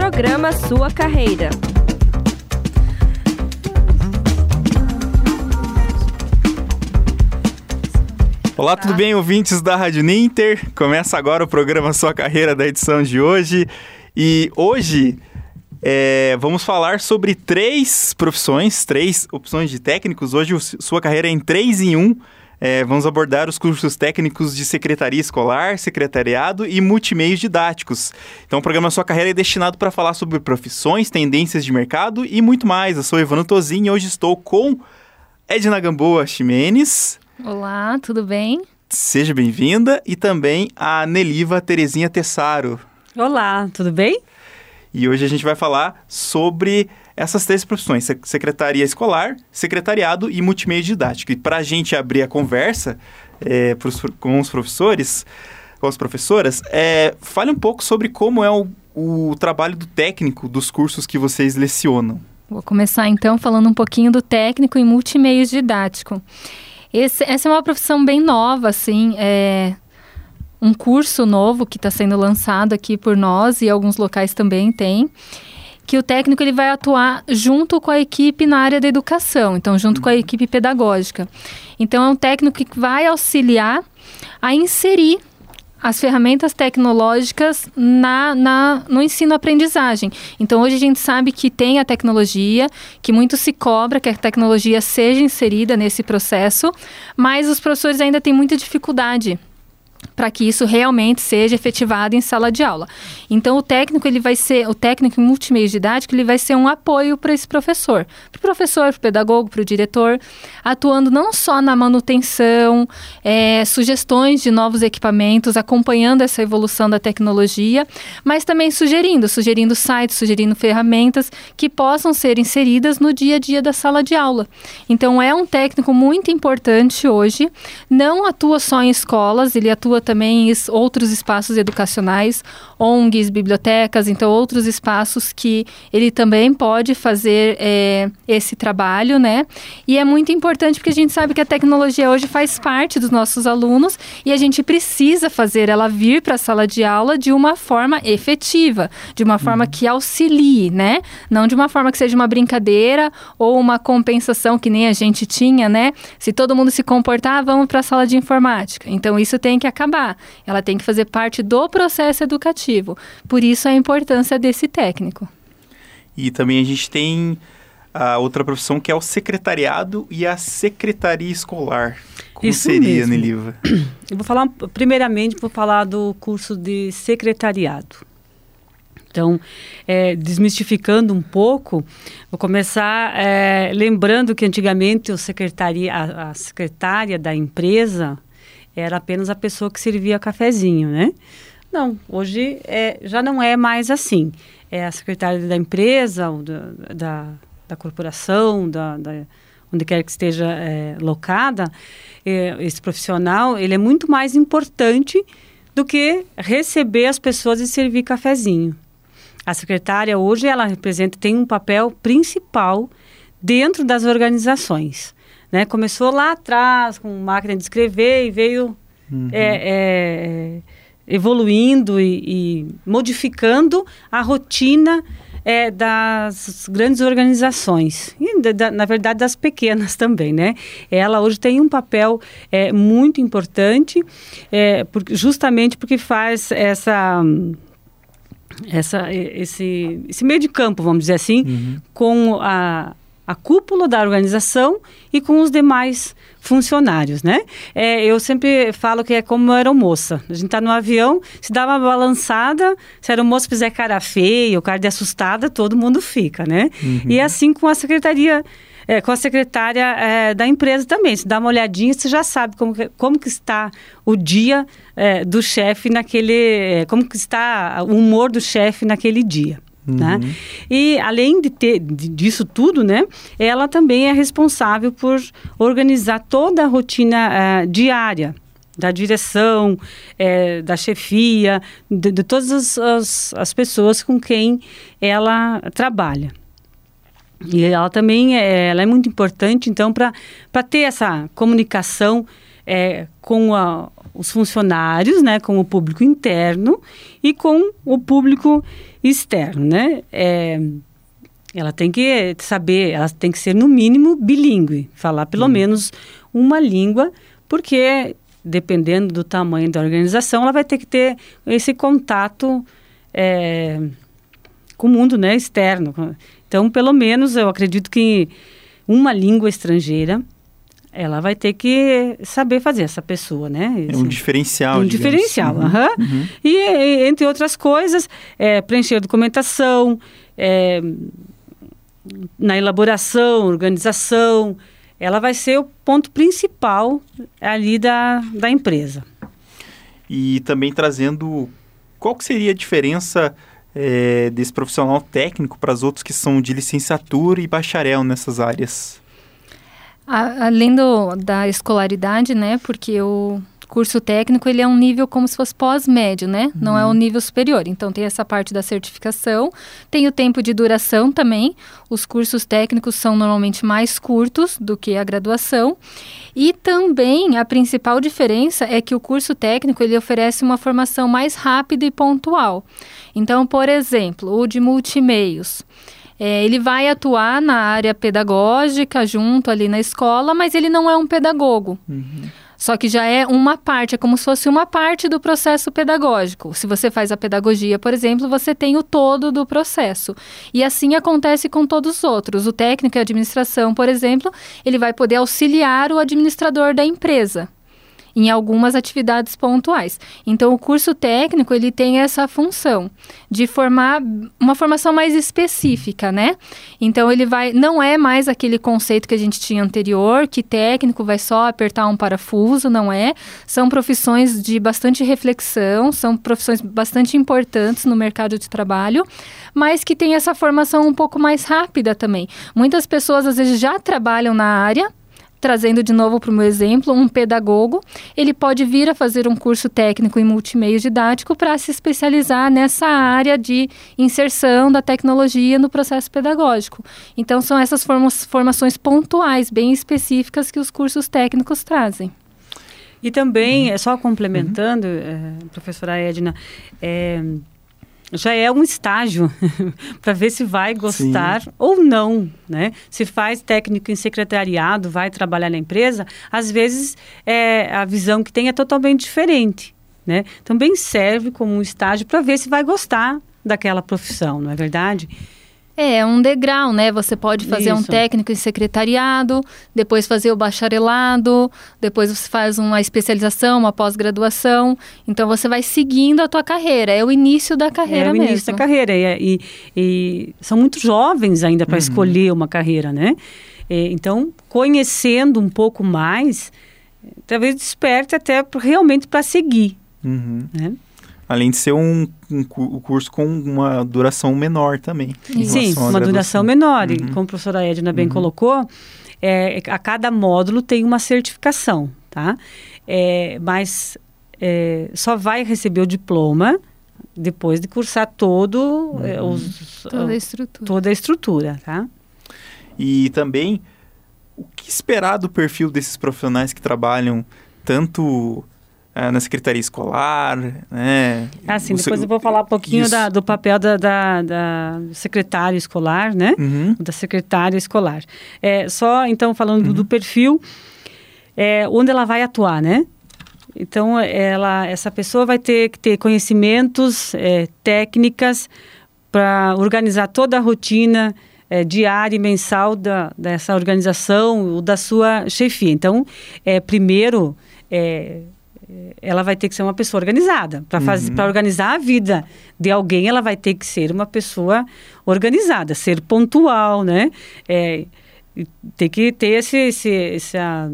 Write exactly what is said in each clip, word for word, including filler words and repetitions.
Programa Sua Carreira. Olá, tudo bem, ouvintes da Rádio Ninter? Começa agora o programa Sua Carreira da edição de hoje. E hoje é, vamos falar sobre três profissões, três opções de técnicos. Hoje o Sua Carreira é em três em um. É, vamos abordar os cursos técnicos de secretaria escolar, secretariado e multimeios didáticos. Então o programa Sua Carreira é destinado para falar sobre profissões, tendências de mercado e muito mais. Eu sou Ivano Tozin e hoje estou com Edna Gamboa Ximenes. Olá, tudo bem? Seja bem-vinda. E também a Neliva Terezinha Tessaro. Olá, tudo bem? E hoje a gente vai falar sobre essas três profissões, secretaria escolar, secretariado e multimeio didático. E para a gente abrir a conversa é, pros, com os professores, com as professoras, é, fale um pouco sobre como é o, o trabalho do técnico dos cursos que vocês lecionam. Vou começar então falando um pouquinho do técnico em multimeio didático. Esse, essa é uma profissão bem nova, assim, é um curso novo que está sendo lançado aqui por nós e alguns locais também tem, que o técnico ele vai atuar junto com a equipe na área da educação, então junto com a equipe pedagógica. Então é um técnico que vai auxiliar a inserir as ferramentas tecnológicas na, na, no ensino-aprendizagem. Então, hoje a gente sabe que tem a tecnologia, que muito se cobra que a tecnologia seja inserida nesse processo, mas os professores ainda têm muita dificuldade para que isso realmente seja efetivado em sala de aula. Então, o técnico, ele vai ser, o técnico em multimeio didático, ele vai ser um apoio para esse professor. Para o professor, para o pedagogo, para o diretor, atuando não só na manutenção, é, sugestões de novos equipamentos, acompanhando essa evolução da tecnologia, mas também sugerindo, sugerindo sites, sugerindo ferramentas que possam ser inseridas no dia a dia da sala de aula. Então, é um técnico muito importante hoje, não atua só em escolas, ele atua também em outros espaços educacionais, O N Gs, bibliotecas, então outros espaços que ele também pode fazer é, esse trabalho, né? E é muito importante porque a gente sabe que a tecnologia hoje faz parte dos nossos alunos e a gente precisa fazer ela vir para a sala de aula de uma forma efetiva, de uma forma que auxilie, né? Não de uma forma que seja uma brincadeira ou uma compensação que nem a gente tinha, né? Se todo mundo se comportar, vamos para a sala de informática. Então, isso tem que acabar. Ela tem que fazer parte do processo educativo. Por isso a importância desse técnico. E também a gente tem a outra profissão que é o secretariado e a secretaria escolar. Como isso seria, mesmo. Neliva? Eu vou falar, primeiramente, vou falar do curso de secretariado. Então, é, desmistificando um pouco, vou começar é, lembrando que antigamente o secretaria, a, a secretária da empresa era apenas a pessoa que servia cafezinho, né? Não, hoje é, já não é mais assim. É a secretária da empresa, ou da, da, da corporação, da, da, onde quer que esteja é, locada, é, esse profissional, ele é muito mais importante do que receber as pessoas e servir cafezinho. A secretária hoje, ela representa, tem um papel principal dentro das organizações. Né? Começou lá atrás com máquina de escrever e veio uhum. é, é, evoluindo e, e modificando a rotina é, das grandes organizações e, da, da, na verdade, das pequenas também. Né? Ela hoje tem um papel é, muito importante, é, porque, justamente porque faz essa... Essa, esse, esse meio de campo, vamos dizer assim, uhum. com a... a cúpula da organização e com os demais funcionários, né? É, eu sempre falo que é como a aeromoça. A gente está no avião, se dá uma balançada, se a aeromoça fizer cara feia ou cara de assustada, todo mundo fica, né? Uhum. E assim com a secretaria, é, com a secretária é, da empresa também. Se dá uma olhadinha, você já sabe como que, como que está o dia é, do chefe naquele... É, como que está o humor do chefe naquele dia. Uhum. Né? E além de ter, de, disso tudo, né, ela também é responsável por organizar toda a rotina uh, diária da direção, é, da chefia, de, de todas as, as, as pessoas com quem ela trabalha. E ela também é, ela é muito importante, então, para ter essa comunicação é, com a, os funcionários, né, com o público interno e com o público externo, né? É, ela tem que saber, ela tem que ser no mínimo bilíngue, falar pelo uhum. menos uma língua, porque dependendo do tamanho da organização, ela vai ter que ter esse contato é, com o mundo, né, externo. Então, pelo menos, eu acredito que uma língua estrangeira, ela vai ter que saber fazer, essa pessoa, né? É um diferencial, Um digamos. diferencial, uhum. Uhum. Uhum. E, entre outras coisas, é, preencher documentação, é, na elaboração, organização, ela vai ser o ponto principal ali da, da empresa. E também trazendo, qual que seria a diferença é, desse profissional técnico para os outros que são de licenciatura e bacharel nessas áreas? A, além do, da escolaridade, né, porque o curso técnico, ele é um nível como se fosse pós-médio, né? Uhum. Não é um nível superior. Então, tem essa parte da certificação, tem o tempo de duração também. Os cursos técnicos são normalmente mais curtos do que a graduação. E também, a principal diferença é que o curso técnico, ele oferece uma formação mais rápida e pontual. Então, por exemplo, o de multimeios. É, ele vai atuar na área pedagógica, junto ali na escola, mas ele não é um pedagogo. Uhum. Só que já é uma parte, é como se fosse uma parte do processo pedagógico. Se você faz a pedagogia, por exemplo, você tem o todo do processo. E assim acontece com todos os outros. O técnico e a administração, por exemplo, ele vai poder auxiliar o administrador da empresa em algumas atividades pontuais. Então, o curso técnico, ele tem essa função de formar uma formação mais específica, né? Então, ele vai, não é mais aquele conceito que a gente tinha anterior, que técnico vai só apertar um parafuso, não é? São profissões de bastante reflexão, são profissões bastante importantes no mercado de trabalho, mas que tem essa formação um pouco mais rápida também. Muitas pessoas, às vezes, já trabalham na área. Trazendo de novo para o meu exemplo, um pedagogo, ele pode vir a fazer um curso técnico em multimeio didático para se especializar nessa área de inserção da tecnologia no processo pedagógico. Então, são essas forma- formações pontuais, bem específicas, que os cursos técnicos trazem. E também, uhum. só complementando, uhum. é, professora Edna, é, já é um estágio para ver se vai gostar Sim. ou não, né? Se faz técnico em secretariado, vai trabalhar na empresa, às vezes é, a visão que tem é totalmente diferente, né? Também serve como um estágio para ver se vai gostar daquela profissão, não é verdade? É, um degrau, né? Você pode fazer Isso. um técnico em secretariado, depois fazer o bacharelado, depois você faz uma especialização, uma pós-graduação. Então, você vai seguindo a tua carreira. É o início da carreira mesmo. É o início mesmo. da carreira. E, e, e são muito jovens ainda para uhum. escolher uma carreira, né? E, então, conhecendo um pouco mais, talvez desperte até realmente para seguir, uhum. né? Além de ser um, um curso com uma duração menor também. Sim, uma duração menor. Uhum. E como a professora Edna bem uhum. colocou, é, a cada módulo tem uma certificação, tá? É, mas é, só vai receber o diploma depois de cursar todo, uhum. é, os, toda, a estrutura. toda a estrutura, tá? E também, o que esperar do perfil desses profissionais que trabalham tanto na secretaria escolar, né? Ah, sim, depois eu vou falar um pouquinho da, do papel da, da, da secretária escolar, né? Uhum. Da secretária escolar. É, só, então, falando uhum. do perfil, é, onde ela vai atuar, né? Então, ela, essa pessoa vai ter que ter conhecimentos, é, técnicas para organizar toda a rotina é, diária e mensal da, dessa organização ou da sua chefia. Então, é, primeiro... É, ela vai ter que ser uma pessoa organizada. Para fazer, uhum. para organizar a vida de alguém, ela vai ter que ser uma pessoa organizada, ser pontual, né? É, tem que ter esse, esse, essa,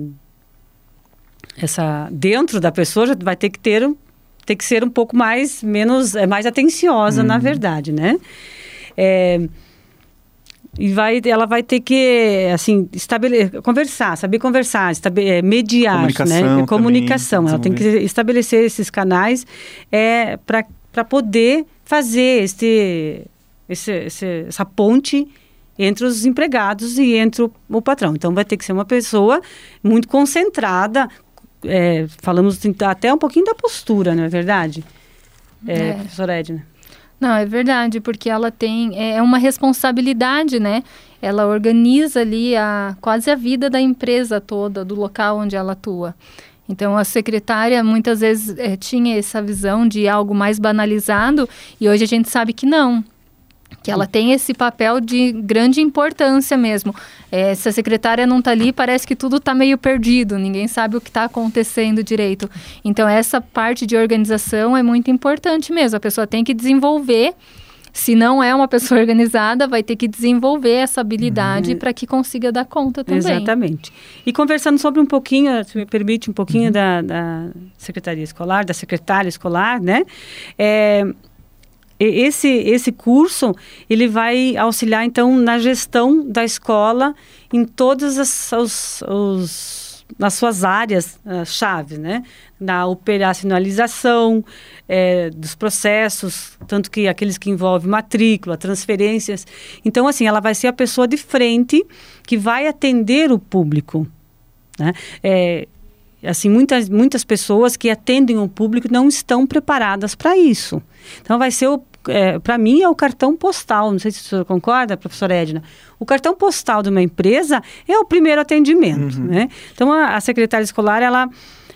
essa... Dentro da pessoa, já vai ter que ter... Tem que ser um pouco mais... Menos... Mais atenciosa, uhum. na verdade, né? É... E vai, ela vai ter que, assim, estabelecer, conversar, saber conversar, estabele, mediar, comunicação, né? Comunicação. Também, ela tem que estabelecer esses canais é, para poder fazer este, esse, esse, essa ponte entre os empregados e entre o, o patrão. Então, vai ter que ser uma pessoa muito concentrada, é, falamos até um pouquinho da postura, não é verdade? É, É. Professora Edna. Não, é verdade, porque ela tem, é uma responsabilidade, né? Ela organiza ali a, quase a vida da empresa toda, do local onde ela atua. Então, a secretária muitas vezes é, tinha essa visão de algo mais banalizado e hoje a gente sabe que não. Que ela tem esse papel de grande importância mesmo. É, se a secretária não está ali, parece que tudo está meio perdido, ninguém sabe o que está acontecendo direito. Então, essa parte de organização é muito importante mesmo. A pessoa tem que desenvolver, se não é uma pessoa organizada, vai ter que desenvolver essa habilidade uhum. para que consiga dar conta também. Exatamente. E conversando sobre um pouquinho, se me permite, um pouquinho uhum. da, da secretaria escolar, da secretária escolar, né? É... Esse, esse curso, ele vai auxiliar, então, na gestão da escola em todas as os, os, nas suas áreas uh, chave, né? Na operacionalização é, dos processos, tanto que aqueles que envolvem matrícula, transferências. Então, assim, ela vai ser a pessoa de frente que vai atender o público, né? É, assim, muitas, muitas pessoas que atendem o público não estão preparadas para isso. Então, vai ser, é, para mim, é o cartão postal. Não sei se a senhora concorda, professora Edna. O cartão postal de uma empresa é o primeiro atendimento, uhum. né? Então, a, a secretária escolar, ela,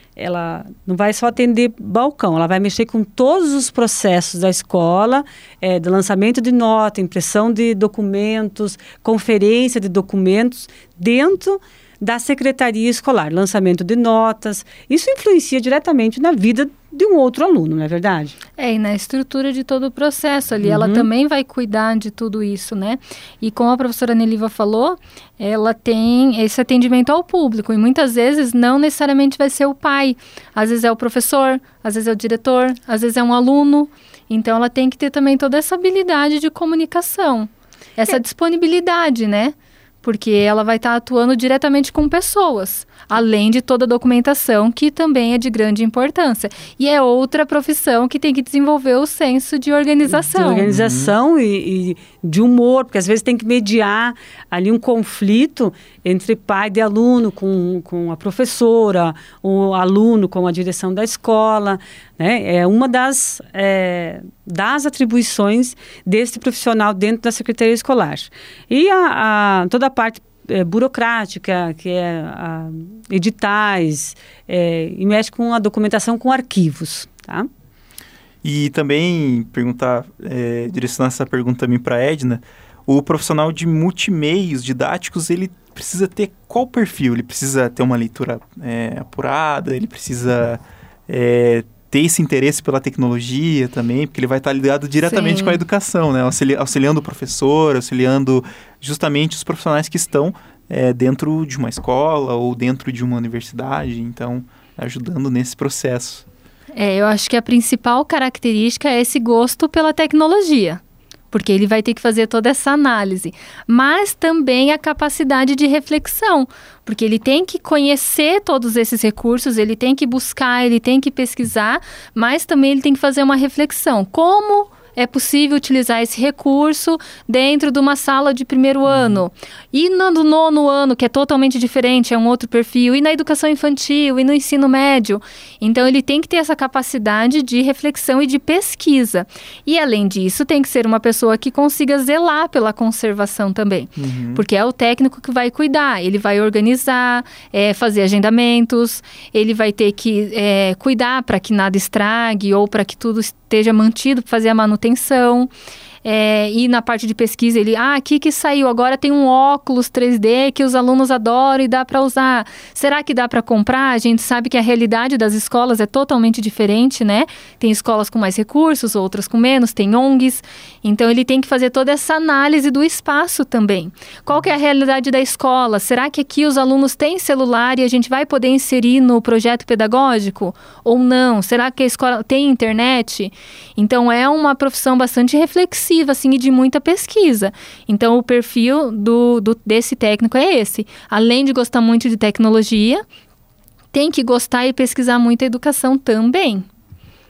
ela não vai só atender balcão, ela vai mexer com todos os processos da escola, é, do lançamento de nota, impressão de documentos, conferência de documentos, dentro da secretaria escolar, lançamento de notas. Isso influencia diretamente na vida de um outro aluno, não é verdade? É, e na estrutura de todo o processo ali, uhum. ela também vai cuidar de tudo isso, né? E como a professora Neliva falou, ela tem esse atendimento ao público, e muitas vezes não necessariamente vai ser o pai, às vezes é o professor, às vezes é o diretor, às vezes é um aluno, então ela tem que ter também toda essa habilidade de comunicação, essa é. disponibilidade, né? Porque ela vai estar atuando diretamente com pessoas, além de toda a documentação, que também é de grande importância. E é outra profissão que tem que desenvolver o senso de organização. De organização uhum. e, e de humor, porque às vezes tem que mediar ali um conflito entre pai de aluno com, com a professora, o aluno com a direção da escola, né? É uma das, é, das atribuições desse profissional dentro da Secretaria Escolar. E a, a, toda a parte é, burocrática, que é a, editais, é, e mexe com a documentação com arquivos, tá? E também perguntar, é, direcionar essa pergunta também para a Edna, o profissional de multimeios didáticos, ele precisa ter qual perfil? Ele precisa ter uma leitura é, apurada, ele precisa é, ter esse interesse pela tecnologia também, porque ele vai estar ligado diretamente Sim. com a educação, né? Auxili- auxiliando o professor, auxiliando justamente os profissionais que estão é, dentro de uma escola ou dentro de uma universidade, então ajudando nesse processo. É, eu acho que a principal característica é esse gosto pela tecnologia, porque ele vai ter que fazer toda essa análise, mas também a capacidade de reflexão, porque ele tem que conhecer todos esses recursos, ele tem que buscar, ele tem que pesquisar, mas também ele tem que fazer uma reflexão. Como é possível utilizar esse recurso dentro de uma sala de primeiro ano? E no nono ano, que é totalmente diferente, é um outro perfil, e na educação infantil, e no ensino médio. Então, ele tem que ter essa capacidade de reflexão e de pesquisa. E, além disso, tem que ser uma pessoa que consiga zelar pela conservação também. Uhum. Porque é o técnico que vai cuidar, ele vai organizar, é, fazer agendamentos, ele vai ter que é, cuidar para que nada estrague ou para que tudo esteja mantido, para fazer a manutenção. É, e na parte de pesquisa, ele, ah, aqui que saiu, agora tem um óculos três D que os alunos adoram e dá para usar. Será que dá para comprar? A gente sabe que a realidade das escolas é totalmente diferente, né? Tem escolas com mais recursos, outras com menos, tem O N Gs. Então, ele tem que fazer toda essa análise do espaço também. Qual que é a realidade da escola? Será que aqui os alunos têm celular e a gente vai poder inserir no projeto pedagógico? Ou não? Será que a escola tem internet? Então, é uma profissão bastante reflexiva, assim, e de muita pesquisa. Então, o perfil do, do, desse técnico é esse. Além de gostar muito de tecnologia, tem que gostar e pesquisar muito a educação também.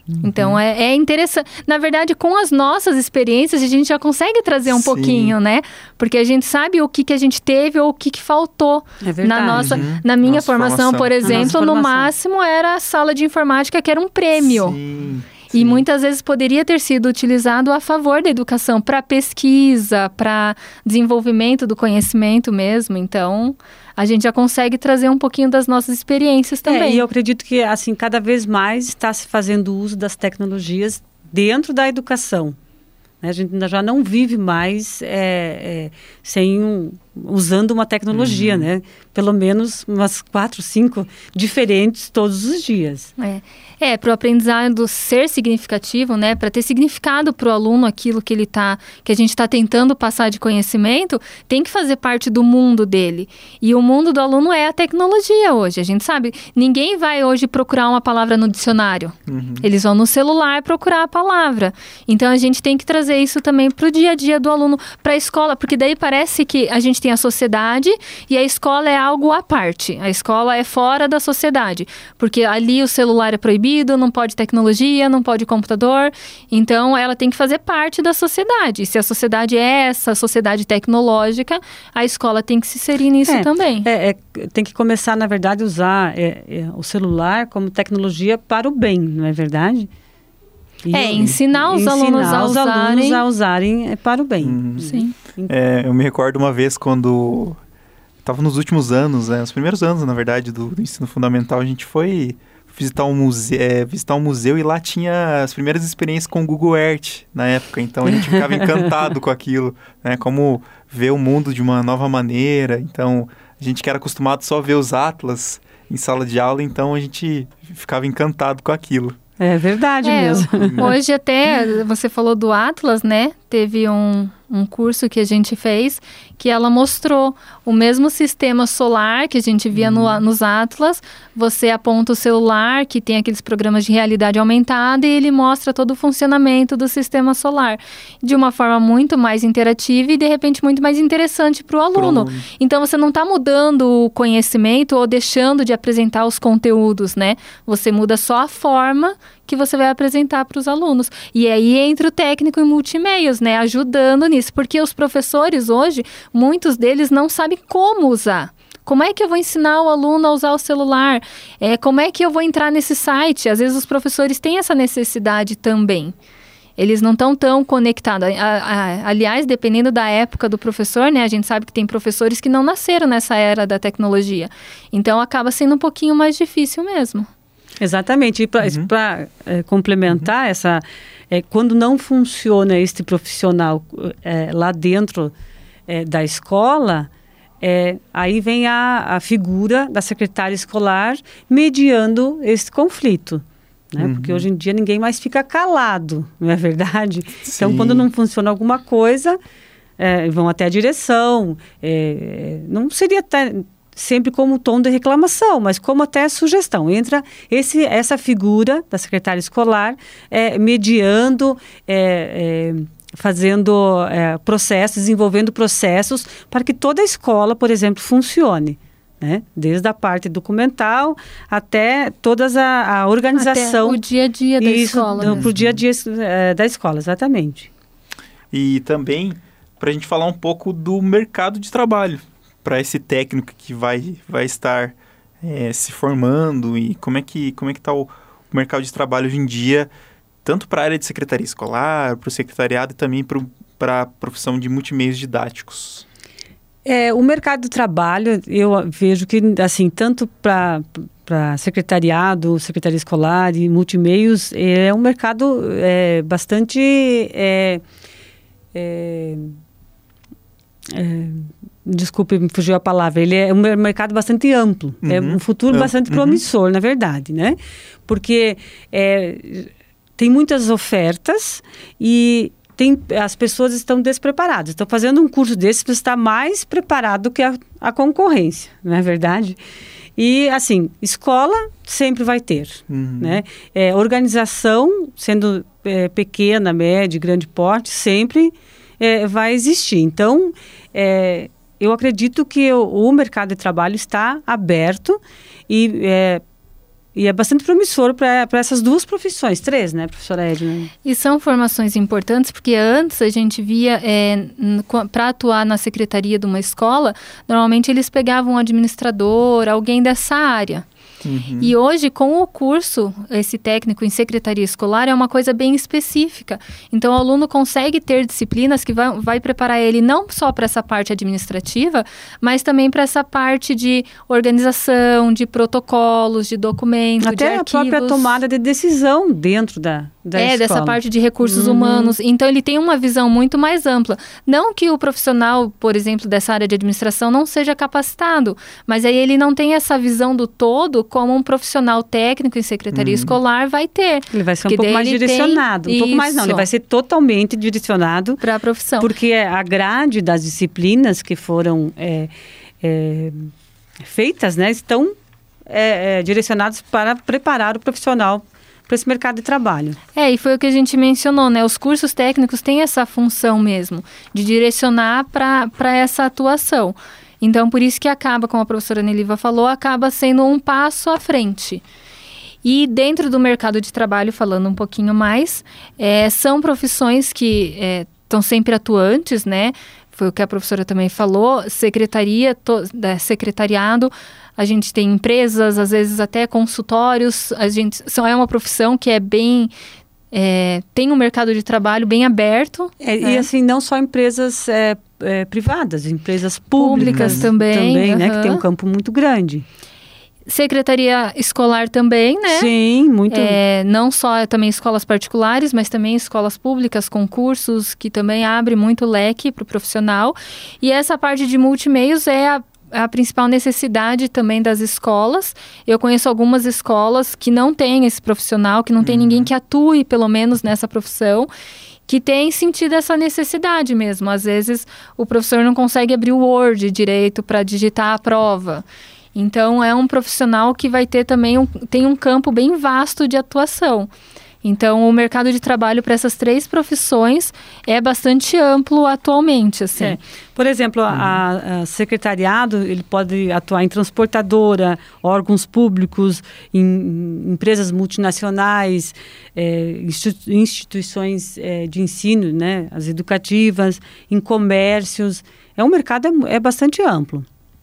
Uhum. Então, é, é interessante. Na verdade, com as nossas experiências, a gente já consegue trazer um Sim. pouquinho, né? Porque a gente sabe o que, que a gente teve ou o que, que faltou. É verdade. Na, nossa, uhum. na minha nossa formação, formação, por exemplo, no máximo era a sala de informática, que era um prêmio. Sim. E Sim. muitas vezes poderia ter sido utilizado a favor da educação, para pesquisa, para desenvolvimento do conhecimento mesmo. Então, a gente já consegue trazer um pouquinho das nossas experiências também. É, e eu acredito que, assim, cada vez mais está se fazendo uso das tecnologias dentro da educação. A gente já não vive mais é, é, sem um, usando uma tecnologia, uhum. né? Pelo menos umas quatro, cinco diferentes todos os dias. É, é para o aprendizado ser significativo, né? Para ter significado para o aluno aquilo que ele tá, que a gente está tentando passar de conhecimento, tem que fazer parte do mundo dele. E o mundo do aluno é a tecnologia hoje. A gente sabe, ninguém vai hoje procurar uma palavra no dicionário. Uhum. Eles vão no celular procurar a palavra. Então a gente tem que trazer isso também para o dia a dia do aluno, para a escola, porque daí parece que a gente tem a sociedade e a escola é algo à parte. A escola é fora da sociedade, porque ali o celular é proibido, não pode tecnologia, não pode computador, então ela tem que fazer parte da sociedade. E se a sociedade é essa sociedade tecnológica, a escola tem que se inserir nisso é, também. É, é, tem que começar, na verdade, a usar é, é, o celular como tecnologia para o bem, não é verdade? E é, ensinar os ensinar alunos a os usarem... alunos a usarem para o bem. Uhum. Sim. É, eu me recordo uma vez quando... Estava nos últimos anos, né, os primeiros anos, na verdade, do, do ensino fundamental, a gente foi visitar um, museu, é, visitar um museu e lá tinha as primeiras experiências com o Google Earth na época. Então, a gente ficava encantado com aquilo, né, como ver o mundo de uma nova maneira. Então, a gente que era acostumado só a ver os atlas em sala de aula, então a gente ficava encantado com aquilo. É verdade é, mesmo. Hoje até, você falou do Atlas, né? Teve um, um curso que a gente fez que ela mostrou o mesmo sistema solar que a gente via uhum. no, nos Atlas. Você aponta o celular, que tem aqueles programas de realidade aumentada, e ele mostra todo o funcionamento do sistema solar. De uma forma muito mais interativa e, de repente, muito mais interessante para o aluno. Pro... Então, você não está mudando o conhecimento ou deixando de apresentar os conteúdos, né? Você muda só a forma que você vai apresentar para os alunos. E aí entra o técnico em multimeios, né? Ajudando nisso. Porque os professores hoje, muitos deles não sabem como usar. Como é que eu vou ensinar o aluno a usar o celular? É, como é que eu vou entrar nesse site? Às vezes os professores têm essa necessidade também. Eles não estão tão conectados. A, a, aliás, dependendo da época do professor, né? A gente sabe que tem professores que não nasceram nessa era da tecnologia. Então, acaba sendo um pouquinho mais difícil mesmo. Exatamente. E para uhum. é, complementar uhum. essa... É, quando não funciona este profissional é, lá dentro é, da escola, é, aí vem a, a figura da secretária escolar mediando esse conflito. Né? Uhum. Porque hoje em dia ninguém mais fica calado, não é verdade? Sim. Então, quando não funciona alguma coisa, é, vão até a direção. É, não seria até... sempre como tom de reclamação, mas como até sugestão. Entra esse, essa figura da secretária escolar é, mediando, é, é, fazendo é, processos, desenvolvendo processos para que toda a escola, por exemplo, funcione. Né? Desde a parte documental até toda a, a organização. Até o dia a dia da isso, escola. Para o dia a dia é, da escola, exatamente. E também para a gente falar um pouco do mercado de trabalho, para esse técnico que vai, vai estar é, se formando e como é que como é que está o mercado de trabalho hoje em dia, tanto para a área de secretaria escolar, para o secretariado e também para a profissão de multimeios didáticos. É, o mercado de trabalho, eu vejo que, assim, tanto para para secretariado, secretaria escolar e multimeios, é um mercado é, bastante... É, é, é, desculpe, me fugiu a palavra, ele é um mercado bastante amplo, uhum. é um futuro uhum. bastante promissor, uhum. na verdade, né? Porque é, tem muitas ofertas e tem, as pessoas estão despreparadas. Estão fazendo um curso desse para estar mais preparado do que a, a concorrência, não é verdade? E, assim, escola sempre vai ter, uhum. né? É, organização, sendo é, pequena, média, grande porte, sempre é, vai existir. Então, é, eu acredito que o, o mercado de trabalho está aberto e, é, e é bastante promissor para essas duas profissões, três, né, professora Edna? E são formações importantes, porque antes a gente via, é, para atuar na secretaria de uma escola, normalmente eles pegavam um administrador, alguém dessa área. Uhum. E hoje, com o curso, esse técnico em secretaria escolar é uma coisa bem específica. Então, o aluno consegue ter disciplinas que vai, vai preparar ele não só para essa parte administrativa, mas também para essa parte de organização, de protocolos, de documentos, até de arquivos. Até a própria tomada de decisão dentro da, da é, escola. dessa parte de recursos uhum. humanos. Então, ele tem uma visão muito mais ampla. Não que o profissional, por exemplo, dessa área de administração não seja capacitado, mas aí ele não tem essa visão do todo como um profissional técnico em secretaria uhum. escolar vai ter. Ele vai ser um pouco mais direcionado. Um pouco mais não, ele vai ser totalmente direcionado para a profissão. Porque a grade das disciplinas que foram é, é, feitas, né, estão é, é, direcionadas para preparar o profissional para esse mercado de trabalho. É, e foi o que a gente mencionou, né? Os cursos técnicos têm essa função mesmo, de direcionar para essa atuação. Então, por isso que acaba, como a professora Neliva falou, acaba sendo um passo à frente. E dentro do mercado de trabalho, falando um pouquinho mais, é, são profissões que estão é, sempre atuantes, né? Foi o que a professora também falou, secretaria, to, é, secretariado, a gente tem empresas, às vezes até consultórios, a gente, são, é uma profissão que é bem... É, tem um mercado de trabalho bem aberto. É, né? E assim, não só empresas é, é, privadas, empresas públicas, públicas também, também uhum. né, que tem um campo muito grande. Secretaria escolar também, né? Sim, muito. É, não só também escolas particulares, mas também escolas públicas, concursos, que também abre muito leque para o profissional. E essa parte de multimeios é a a principal necessidade também das escolas. Eu conheço algumas escolas que não têm esse profissional, que não tem uhum. ninguém que atue, pelo menos, nessa profissão, que tem sentido essa necessidade mesmo. Às vezes, o professor não consegue abrir o Word direito para digitar a prova. Então, é um profissional que vai ter também um, tem um campo bem vasto de atuação. Então, o mercado de trabalho para essas três profissões é bastante amplo atualmente, assim. É. Por exemplo, uhum. a, a secretariado, ele pode atuar em transportadora, órgãos públicos, em, em empresas multinacionais, é, institu- instituições é, de ensino, né, as educativas, em comércios. É um mercado é, é bastante amplo.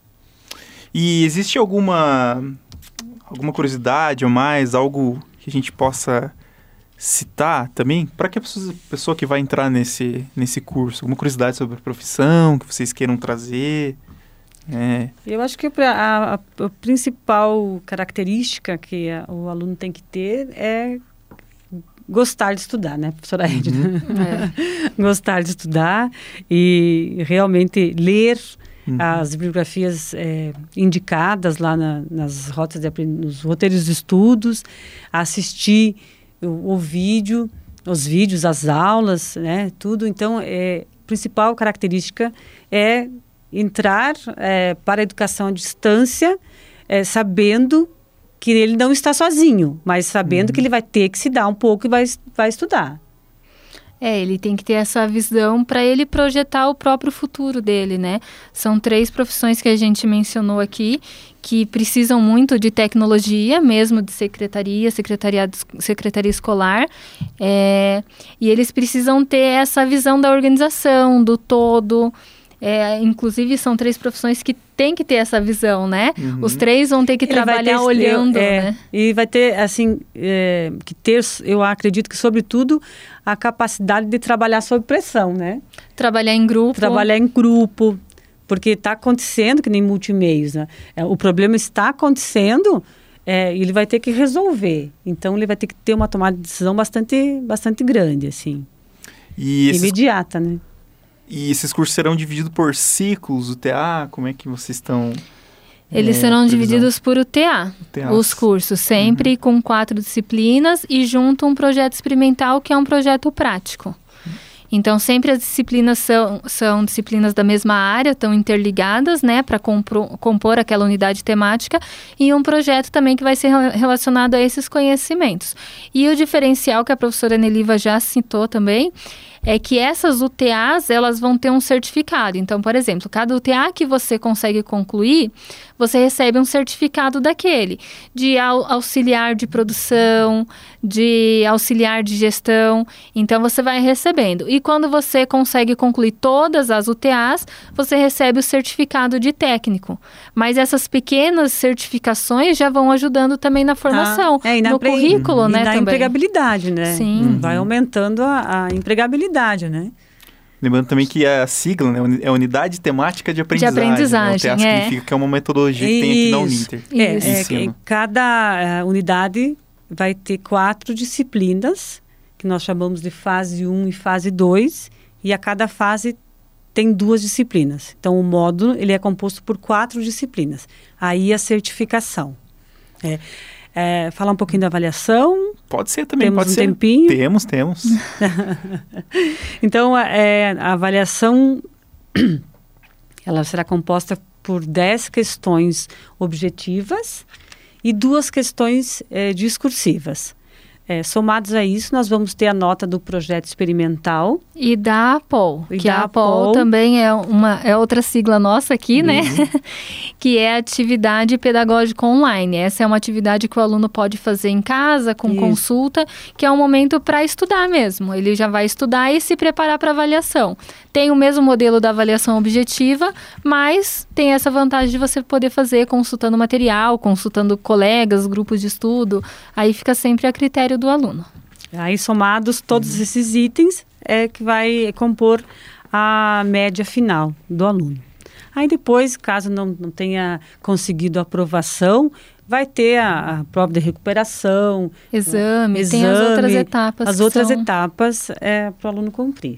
E existe alguma, alguma curiosidade ou mais, algo que a gente possa citar também, para que a pessoa, pessoa que vai entrar nesse, nesse curso, alguma curiosidade sobre a profissão que vocês queiram trazer? É. Eu acho que a, a, a principal característica que a, o aluno tem que ter é gostar de estudar, né, professora Edna? Uhum. É. Gostar de estudar e realmente ler uhum. as bibliografias é, indicadas lá na, nas rotas de aprendizagem, nos roteiros de estudos, assistir O, o vídeo, os vídeos, as aulas, né, tudo. Então, é, a principal característica é entrar é, para a educação à distância, é, sabendo que ele não está sozinho, mas sabendo uhum. que ele vai ter que se dar um pouco e vai, vai estudar. É, ele tem que ter essa visão para ele projetar o próprio futuro dele, né? São três profissões que a gente mencionou aqui, que precisam muito de tecnologia, mesmo de secretaria, secretaria, secretaria escolar, é, e eles precisam ter essa visão da organização, do todo. É, inclusive, são três profissões que têm que ter essa visão, né? Uhum. Os três vão ter que Ele trabalhar ter, olhando, é, né? E vai ter, assim, é, que ter, eu acredito que, sobretudo, a capacidade de trabalhar sob pressão, né? Trabalhar em grupo. Trabalhar em grupo, porque está acontecendo, que nem multimeios, né? É, o problema está acontecendo é, e ele vai ter que resolver. Então, ele vai ter que ter uma tomada de decisão bastante, bastante grande, assim. E esses... Imediata, né? E esses cursos serão divididos por ciclos, U T A? Como é que vocês estão... Eles é, serão previsão? divididos por U T A, U T As. Os cursos, sempre uhum. com quatro disciplinas e junto um projeto experimental, que é um projeto prático. Então, sempre as disciplinas são, são disciplinas da mesma área, estão interligadas, né, para compor aquela unidade temática, e um projeto também que vai ser relacionado a esses conhecimentos. E o diferencial que a professora Neliva já citou também, é que essas U T As, elas vão ter um certificado. Então, por exemplo, cada U T A que você consegue concluir, você recebe um certificado daquele, de auxiliar de produção, de auxiliar de gestão. Então, você vai recebendo. E quando você consegue concluir todas as U T As, você recebe o certificado de técnico. Mas essas pequenas certificações já vão ajudando também na formação, ah, é, e na no pre... currículo, e né, na também. empregabilidade, né? Sim. Uhum. Vai aumentando a, a empregabilidade, né? Lembrando também que a sigla, né, é Unidade Temática de Aprendizagem. De aprendizagem, né? O T E A é. significa que é uma metodologia que tem aqui na Uninter. É, é, é, cada uh, unidade vai ter quatro disciplinas, que nós chamamos de fase um e fase dois, e a cada fase tem duas disciplinas. Então, o módulo ele é composto por quatro disciplinas. Aí, a certificação. É, é, falar um pouquinho da avaliação. Pode ser também, temos pode um ser. tempinho. Temos, temos. Então, é, a avaliação ela será composta por dez questões objetivas e duas questões é, discursivas. É, somados a isso, nós vamos ter a nota do projeto experimental. E da APOL, e que da a APOL, APOL também é, uma, é outra sigla nossa aqui, uhum. né? Que é Atividade Pedagógica Online. Essa é uma atividade que o aluno pode fazer em casa, com isso. consulta, que é um momento para estudar mesmo. Ele já vai estudar e se preparar para avaliação. Tem o mesmo modelo da avaliação objetiva, mas tem essa vantagem de você poder fazer consultando material, consultando colegas, grupos de estudo. Aí fica sempre a critério do aluno. Aí, somados todos esses itens, é que vai compor a média final do aluno. Aí depois, caso não, não tenha conseguido a aprovação, vai ter a, a prova de recuperação. Exame, exame, tem as outras etapas. As outras são... etapas é, para o aluno cumprir.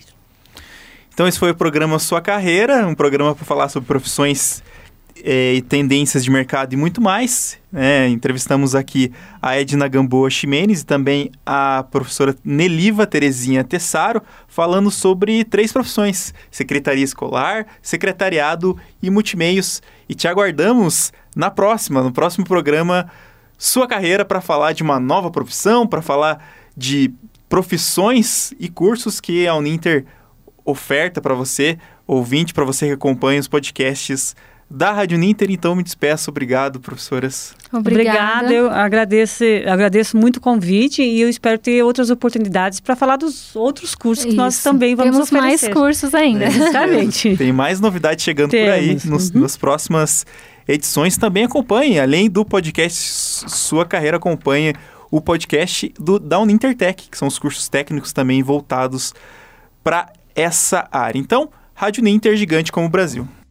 Então, esse foi o programa Sua Carreira, um programa para falar sobre profissões é, e tendências de mercado e muito mais. É, entrevistamos aqui a Edna Gamboa Ximenes e também a professora Neliva Terezinha Tessaro, falando sobre três profissões: secretaria escolar, secretariado e multimeios. E te aguardamos na próxima, no próximo programa Sua Carreira, para falar de uma nova profissão, para falar de profissões e cursos que a Uninter oferta para você, ouvinte, para você que acompanha os podcasts da Rádio Uninter. Então, me despeço. Obrigado, professoras. Obrigada. Obrigada. Eu agradeço, agradeço muito o convite e eu espero ter outras oportunidades para falar dos outros cursos que Isso. nós também vamos Temos oferecer. mais cursos ainda. É, Exatamente. Tem mais novidades chegando Temos. por aí nos, uhum. nas próximas edições. Também acompanhe, além do podcast Sua Carreira, acompanhe o podcast do, da Uninter Tech, que são os cursos técnicos também voltados para essa área. Então, Rádio Uninter, gigante como o Brasil.